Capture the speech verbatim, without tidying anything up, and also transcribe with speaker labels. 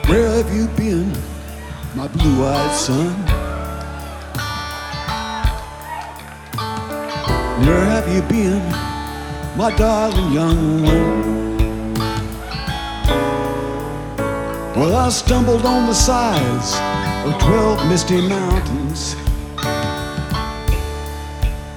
Speaker 1: Where have you been, my blue-eyed son? Where have you been, my darling young one? Well, I stumbled on the sides of twelve misty mountains,